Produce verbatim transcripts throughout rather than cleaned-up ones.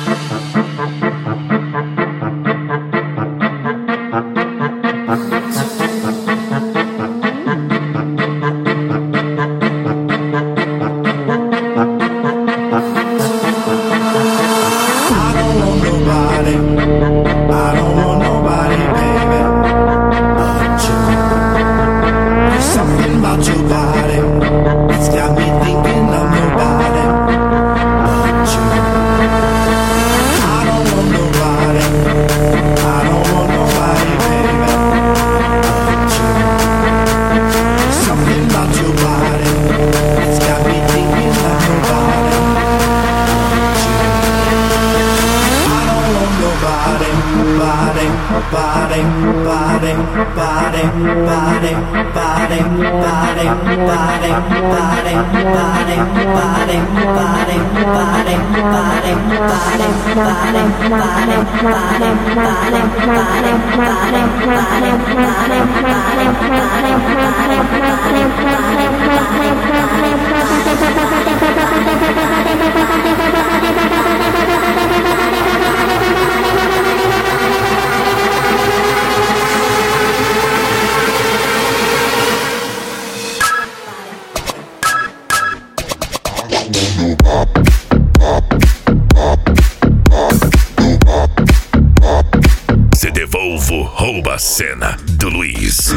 Se Devolvo rouba a cena do Luiz.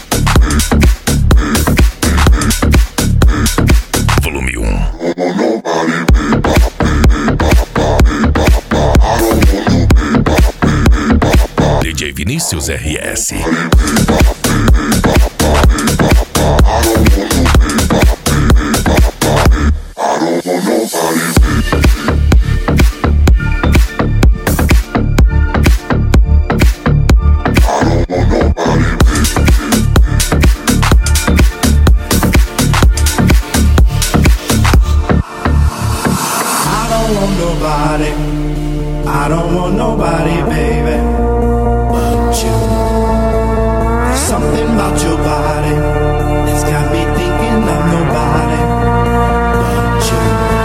Volume um. D J Vinícius R S. I don't want nobody, baby, but you. There's something about your body that's got me thinking of nobody but you.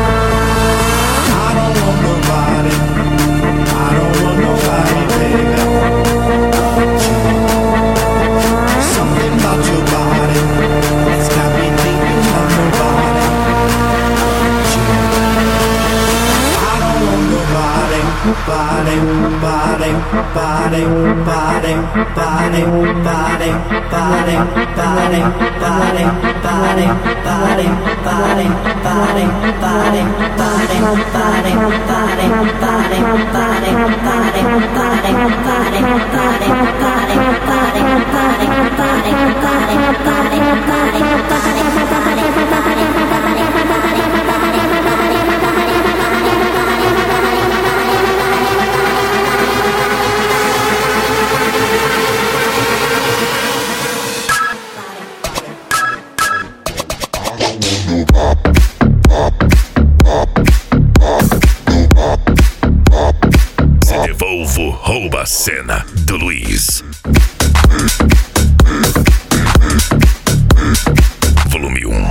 I don't want nobody, I don't want nobody, baby, but you. There's something about your body that's got me thinking of nobody but you. I don't want nobody. Body, body, body, body, body, body, body, body, body, body, body, body, body, body, Se Devolvo rouba a cena do Luiz. Volume um.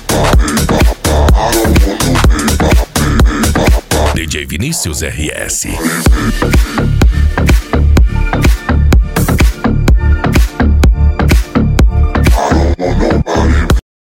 D J Vinícius R S.